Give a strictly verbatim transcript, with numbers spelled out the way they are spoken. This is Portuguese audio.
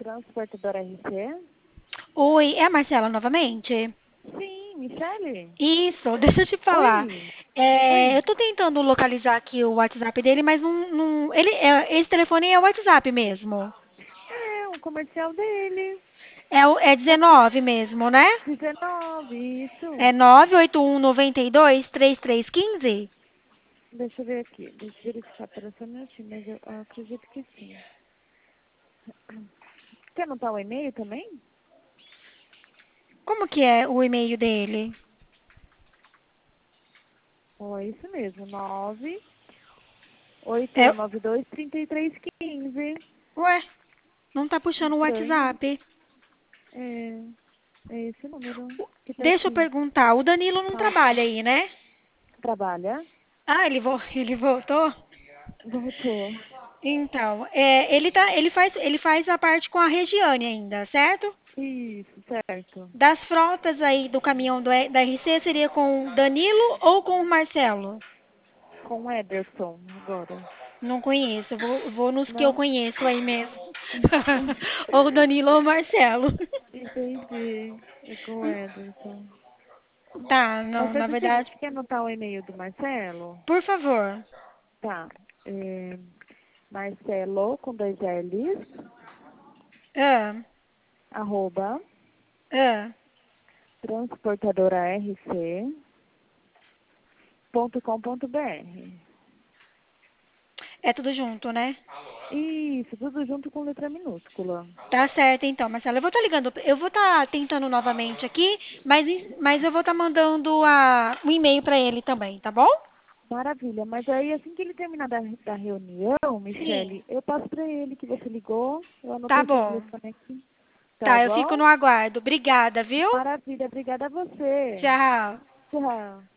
Transportadora R C? Oi, é a Marcela novamente? Sim, Michele? Isso, deixa eu te falar. Oi. É, Oi. eu tô tentando localizar aqui o WhatsApp dele, mas não, não- ele, é- esse telefone é o WhatsApp mesmo. É, um comercial dele. É, o- é dezenove mesmo, né? dezenove, isso. É nove oito um nove dois três três um cinco? Deixa eu ver aqui. Deixa eu verificar para só um minutinho, mas eu acredito que sim. Quer anotar o e-mail também? Como que é o e-mail dele? Ó, é isso mesmo. nove oito É, um nove dois três três um cinco. ué, não tá puxando o Estranho. WhatsApp. É, é esse número que tá Deixa eu aqui. perguntar, o Danilo não Fala. trabalha aí, né? Trabalha? Ah, ele, vo- ele voltou? Voltou. Então, é, ele tá, ele faz, ele faz a parte com a Regiane ainda, certo? Isso, certo. Das frotas aí do caminhão do, E- da R C seria com o Danilo ou com o Marcelo? Com o Ederson, agora. Não conheço, eu vou, vou nos que eu Não? conheço aí mesmo. Ou o Danilo ou o Marcelo. Entendi. É com o Ederson. Tá, Mas não, na faz o verdade, seguinte, quer anotar o e-mail do Marcelo? por favor. Tá. É, Marcelo, com dois L's, Ah, arroba, ah, transportadorarc.com.br. é tudo junto, né? Isso, tudo junto com letra minúscula. Tá certo, então, Marcelo. Eu vou estar ligando, eu vou estar tentando novamente aqui, mas, em- mas eu vou estar mandando a, um e-mail para ele também, tá bom? Maravilha, mas aí assim que ele terminar da, da reunião, Sim. Michele, eu passo para ele que você ligou, eu Tá anotei seu bom. telefone aqui, tá Tá, eu fico bom? no aguardo. Obrigada, viu? Maravilha, obrigada a você. Tchau. Tchau.